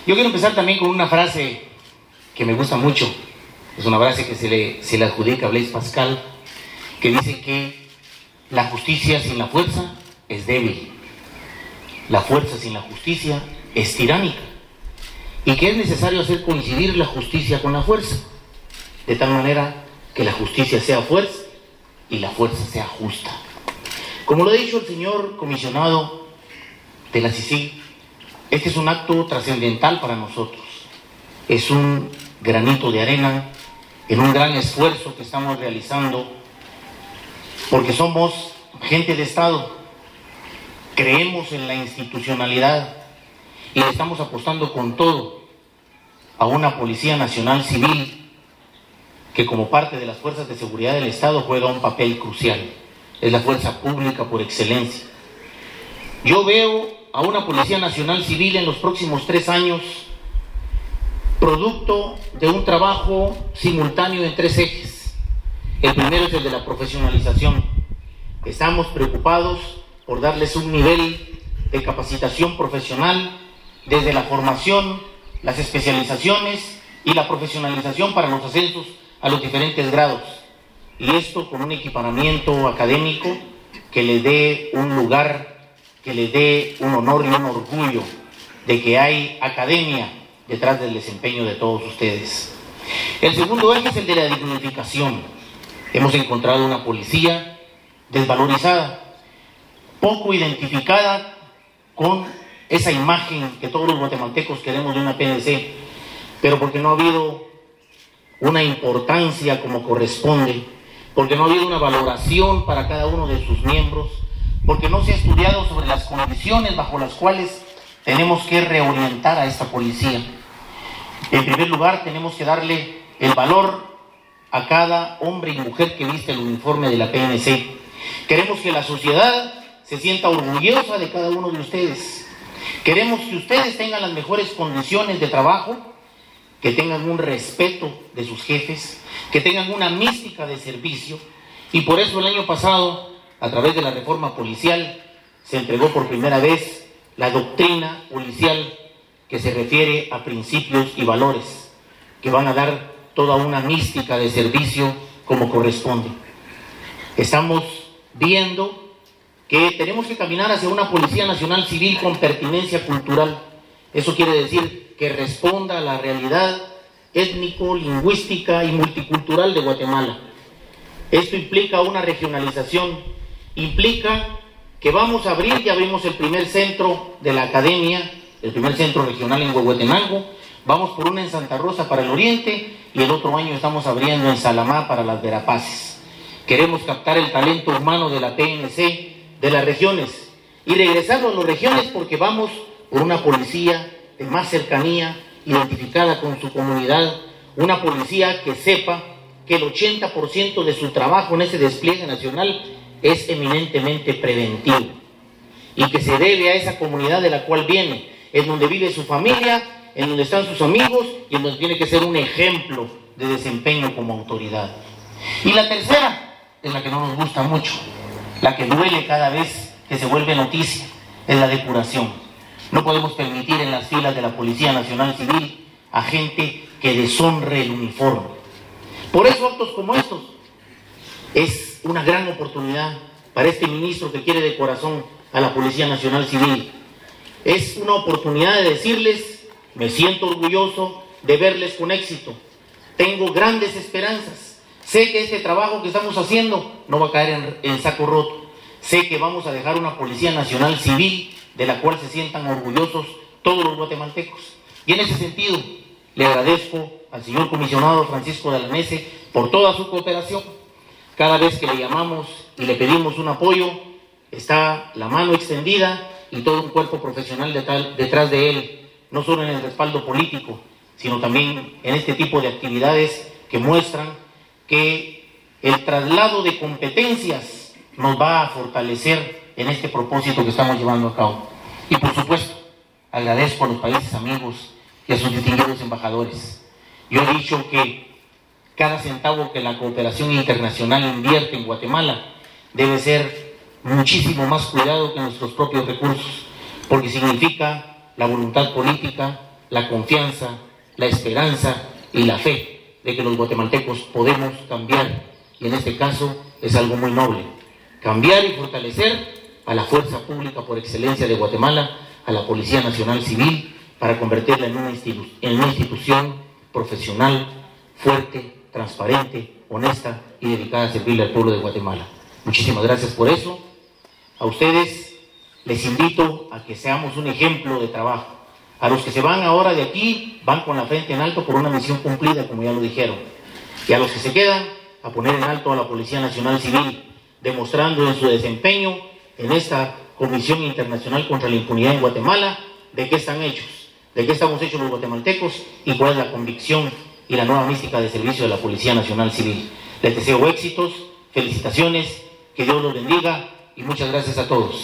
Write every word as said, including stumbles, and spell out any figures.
Yo quiero empezar también con una frase que me gusta mucho. Es una frase que se le, se le adjudica a Blaise Pascal, que dice que la justicia sin la fuerza es débil, la fuerza sin la justicia es tiránica, y que es necesario hacer coincidir la justicia con la fuerza, de tal manera que la justicia sea fuerza y la fuerza sea justa. Como lo ha dicho el señor comisionado de la C I C I G, este es un acto trascendental para nosotros. Es un granito de arena en un gran esfuerzo que estamos realizando, porque somos gente de Estado, creemos en la institucionalidad y le estamos apostando con todo a una Policía Nacional Civil que, como parte de las fuerzas de seguridad del Estado, juega un papel crucial. Es la fuerza pública por excelencia. Yo veo a una Policía Nacional Civil en los próximos tres años producto de un trabajo simultáneo en tres ejes. El primero es el de la profesionalización. Estamos preocupados por darles un nivel de capacitación profesional desde la formación, las especializaciones y la profesionalización para los ascensos a los diferentes grados. Y esto con un equiparamiento académico que le dé un lugar, que le dé un honor y un orgullo de que hay academia detrás del desempeño de todos ustedes. El segundo eje es el de la dignificación. Hemos encontrado una policía desvalorizada, poco identificada con esa imagen que todos los guatemaltecos queremos de una P N C, pero porque no ha habido una importancia como corresponde, porque no ha habido una valoración para cada uno de sus miembros, porque no se ha estudiado sobre las condiciones bajo las cuales tenemos que reorientar a esta policía. En primer lugar, tenemos que darle el valor a cada hombre y mujer que viste el uniforme de la P N C. Queremos que la sociedad se sienta orgullosa de cada uno de ustedes. Queremos que ustedes tengan las mejores condiciones de trabajo, que tengan un respeto de sus jefes, que tengan una mística de servicio, y por eso el año pasado, a través de la reforma policial, se entregó por primera vez la doctrina policial que se refiere a principios y valores que van a dar toda una mística de servicio como corresponde. Estamos viendo que tenemos que caminar hacia una Policía Nacional Civil con pertinencia cultural. Eso quiere decir que responda a la realidad étnico, lingüística y multicultural de Guatemala. Esto implica una regionalización, implica que vamos a abrir, ya abrimos el primer centro de la academia, el primer centro regional en Huehuetenango, vamos por una en Santa Rosa para el oriente y el otro año estamos abriendo en Salamá para las Verapaces. Queremos captar el talento humano de la P N C de las regiones y regresarlo a las regiones, porque vamos por una policía de más cercanía, identificada con su comunidad, una policía que sepa que el ochenta por ciento de su trabajo en ese despliegue nacional es eminentemente preventivo y que se debe a esa comunidad de la cual viene, en donde vive su familia, en donde están sus amigos y en donde tiene que ser un ejemplo de desempeño como autoridad. Y la tercera es la que no nos gusta mucho, la que duele cada vez que se vuelve noticia, es la depuración. No podemos permitir en las filas de la Policía Nacional Civil a gente que deshonre el uniforme. Por eso actos como estos es una gran oportunidad para este ministro que quiere de corazón a la Policía Nacional Civil. Es una oportunidad de decirles: me siento orgulloso de verles con éxito, tengo grandes esperanzas, sé que este trabajo que estamos haciendo no va a caer en, en saco roto, sé que vamos a dejar una Policía Nacional Civil de la cual se sientan orgullosos todos los guatemaltecos. Y en ese sentido le agradezco al señor comisionado Francisco de la Mese por toda su cooperación. Cada vez que le llamamos y le pedimos un apoyo, está la mano extendida y todo un cuerpo profesional detrás de él, no solo en el respaldo político, sino también en este tipo de actividades que muestran que el traslado de competencias nos va a fortalecer en este propósito que estamos llevando a cabo. Y por supuesto, agradezco a los países amigos y a sus distinguidos embajadores. Yo he dicho que cada centavo que la cooperación internacional invierte en Guatemala debe ser muchísimo más cuidado que nuestros propios recursos, porque significa la voluntad política, la confianza, la esperanza y la fe de que los guatemaltecos podemos cambiar, y en este caso es algo muy noble, cambiar y fortalecer a la fuerza pública por excelencia de Guatemala, a la Policía Nacional Civil, para convertirla en una, institu en una institución profesional, fuerte, transparente, honesta y dedicada a servirle al pueblo de Guatemala. Muchísimas gracias por eso. A ustedes les invito a que seamos un ejemplo de trabajo. A los que se van ahora de aquí, van con la frente en alto por una misión cumplida, como ya lo dijeron. Y a los que se quedan, a poner en alto a la Policía Nacional Civil, demostrando en su desempeño en esta Comisión Internacional contra la Impunidad en Guatemala, de qué están hechos, de qué estamos hechos los guatemaltecos y cuál es la convicción y la nueva mística de servicio de la Policía Nacional Civil. Les deseo éxitos, felicitaciones, que Dios los bendiga y muchas gracias a todos.